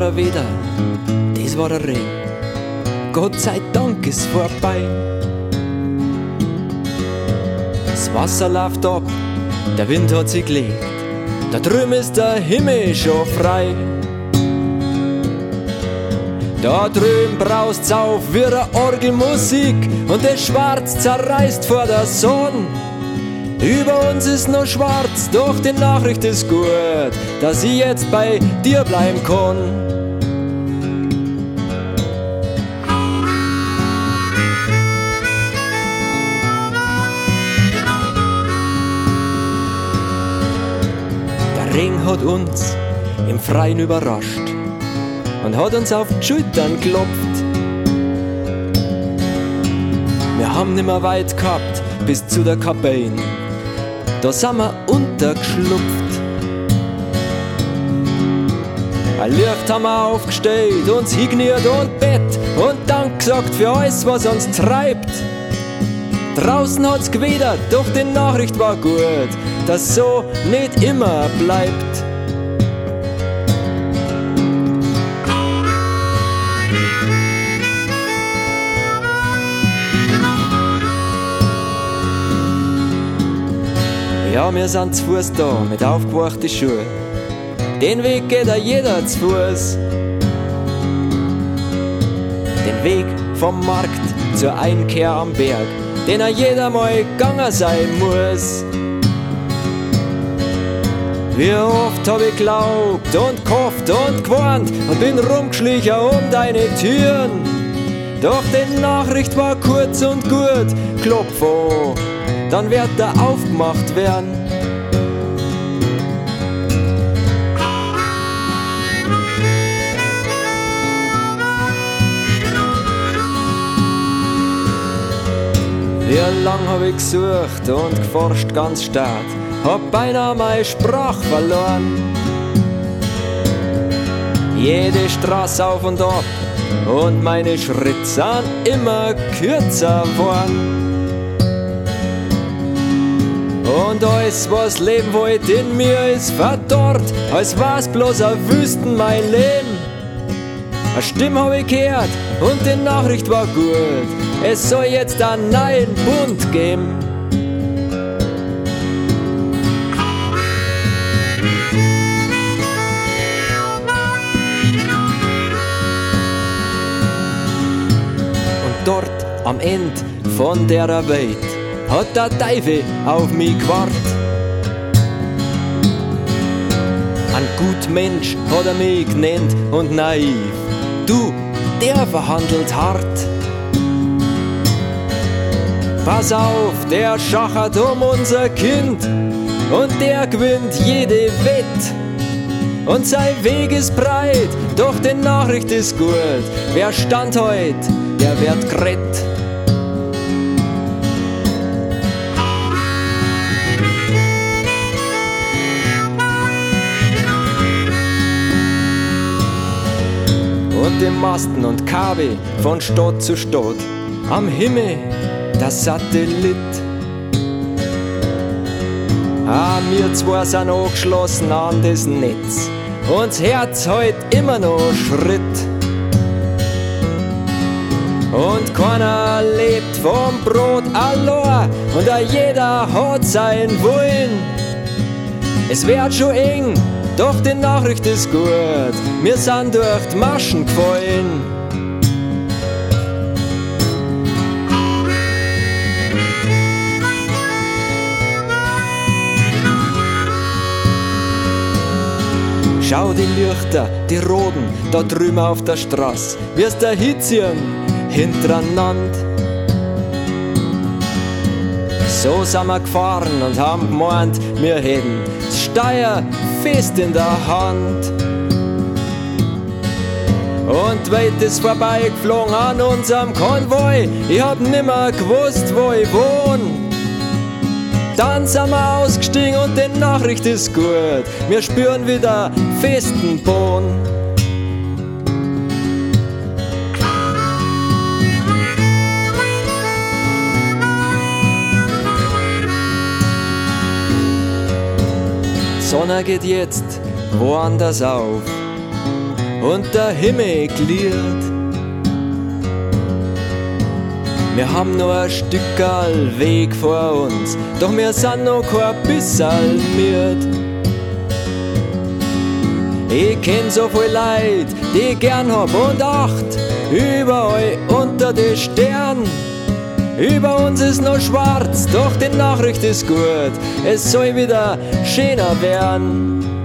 wieder wieder, das war der Regen. Gott sei Dank ist vorbei. Das Wasser läuft ab, der Wind hat sich gelegt, da drüben ist der Himmel schon frei. Da drüben braust's auf wie eine Orgelmusik und das Schwarz zerreißt vor der Sonne. Über uns ist noch schwarz, doch die Nachricht ist gut, dass ich jetzt bei dir bleiben kann. Der Regen hat uns im Freien überrascht und hat uns auf die Schultern geklopft. Wir haben nimmer weit gehabt bis zu der Kabine, da sind wir untergeschlupft. Ein Licht haben wir aufgestellt, uns hingeniert und Bett und Dank gesagt für alles, was uns treibt. Draußen hat's gewidert, doch die Nachricht war gut, dass so nicht immer bleibt. Ja, wir sind zu Fuß da, mit aufgewachten Schuhen. Den Weg geht jeder zu Fuß. Den Weg vom Markt zur Einkehr am Berg, den jeder mal gegangen sein muss. Wie oft hab ich geglaubt und gehofft und gewarnt und bin rumgeschlichen um deine Türen. Doch die Nachricht war kurz und gut, klopf an, dann wird er aufgemacht werden. Wie lang hab ich gesucht und geforscht ganz stark, hab beinahe meine Sprache verloren. Jede Straße auf und ab und meine Schritte sind immer kürzer worden. Und alles, was leben wollt in mir, ist verdorrt, als war's bloß ein Wüsten mein Leben. Eine Stimme hab ich gehört und die Nachricht war gut, es soll jetzt einen neuen Bund geben. Und dort am Ende von der Welt hat der Teufel auf mich gewartet. Ein gut Mensch hat er mich genannt und naiv. Du, der verhandelt hart. Pass auf, der schachert um unser Kind und der gewinnt jede Wett. Und sein Weg ist breit, doch die Nachricht ist gut. Wer stand heut, der wird gerettet. Und die Masten und Kabel von Stadt zu Stadt, am Himmel der Satellit. Wir zwei sind angeschlossen an das Netz und das Herz hält immer noch Schritt. Und keiner lebt vom Brot allein und jeder hat sein Willen. Es wird schon eng, doch die Nachricht ist gut, wir sind durch die Maschen gefallen. Schau die Lichter, die roten, da drüben auf der Straße, wie's der Hitzchen hintereinander. So sind wir gefahren und haben gemeint, wir hätten das Steuer fest in der Hand. Und weit ist vorbeigeflogen an unserem Konvoi, ich hab nimmer gewusst, wo ich wohn. Dann sind wir ausgestiegen und die Nachricht ist gut, wir spüren wieder festen Boden. Die Sonne geht jetzt woanders auf und der Himmel gliert. Wir haben noch ein Stückerl Weg vor uns, doch wir sind noch kein bisserl müd. Ich kenn so viel Leid, die ich gern hab und acht, überall unter den Sternen. Über uns ist noch schwarz, doch die Nachricht ist gut, es soll wieder schöner werden.